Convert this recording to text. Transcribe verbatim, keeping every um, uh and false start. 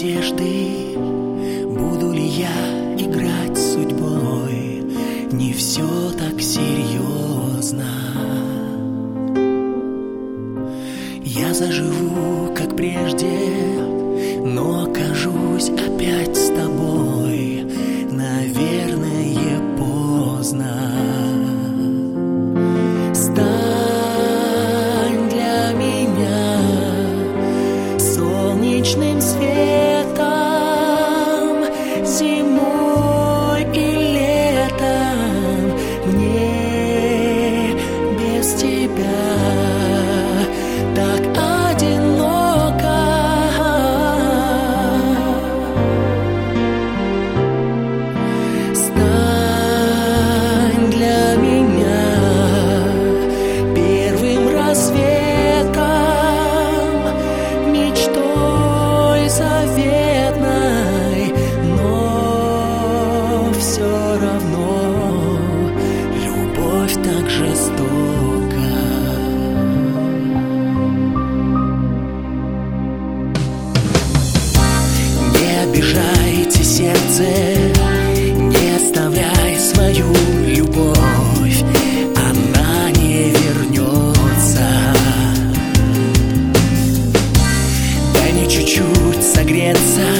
надежды, буду ли я играть с судьбой, не все так серьезно. Я заживу, как прежде, но окажусь опять с тобой, наверное, поздно. Стань для меня солнечным светом зимой и летом. Мне без тебя так одиноко. Стань для меня первым рассветом, мечтой заветной, но все равно любовь так жестока. Не обижайте сердце, не оставляй свою любовь, она не вернется. Дай мне чуть-чуть согреться